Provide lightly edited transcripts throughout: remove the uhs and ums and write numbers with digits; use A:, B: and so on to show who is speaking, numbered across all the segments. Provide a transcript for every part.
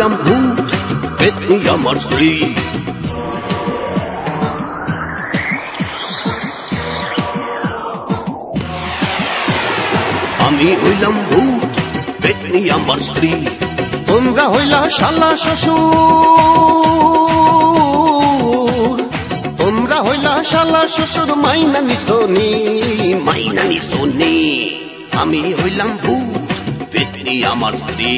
A: হইলাম ভূত, পেতনি আমার স্ত্রী। আমি হইলাম ভূত, পেতনি আমার স্ত্রী। তোমরা হইলা শালা শ্বশুর, তোমরা হইলা শালা শ্বশুর, মাইনা নিসনি, মাইনা নিসনি। আমি হইলাম ভূত, পেতনি আমার স্ত্রী।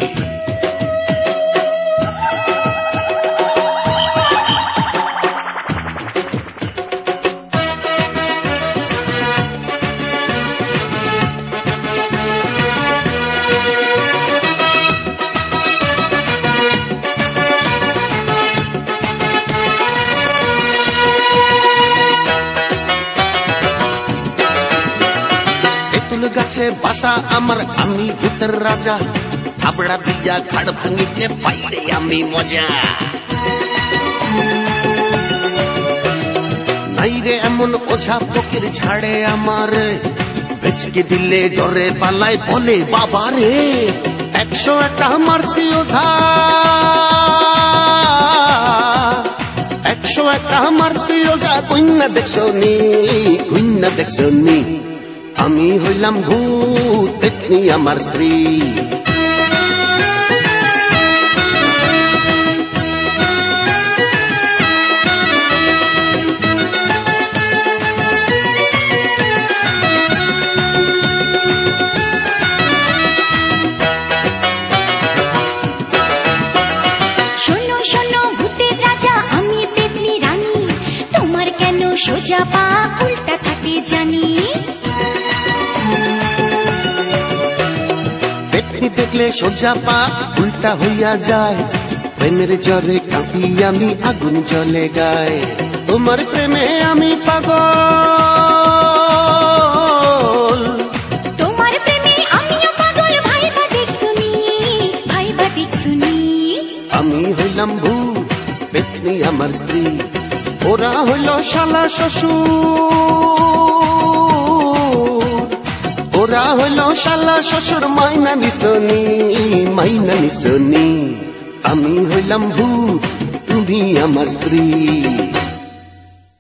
A: গাছে বাসা আমার, আমি ভূতের রাজা, আবড়া দিয়া ঘাড় ভাঙিতে পাইরে আমি মজা। নাইরে এমন ওঝা ফকির ছাড়ে আমার, বেচকে দিলে ডরে পালায় বলে বাবা রে। 101টা মারছি ওঝা, 101টা মারছি ওঝা, কইনা দেখছনি, কইনা দেখছনি। আমি হইলাম ভূত, পেতনি আমার স্ত্রী।
B: শোনো শোনো ভূতের রাজা, আমি পেতনি রানী, তোমার কেন সোজা পা উল্টা থাকে জানি।
A: দেখলে সোজা পা উল্টা হইয়া যায়, প্রেমের জ্বরে কাঁপি আমি, আগুন জ্বলে গায়। তোমার প্রেমে আমি পাগল,
B: তোমার প্রেমে আমিও পাগল, ভাইবা দেখছুনি, ভাইবা দেখছুনি।
A: আমি হইলাম ভূত, পেতনি আমার স্ত্রী। ওরা হইল শালা শ্বশুর, ওরা হইল শালা শ্বশুর, মাইনা নিসনি, মাইনা নিসনি। আমি হইলাম ভূত, তুমি আমার স্ত্রী।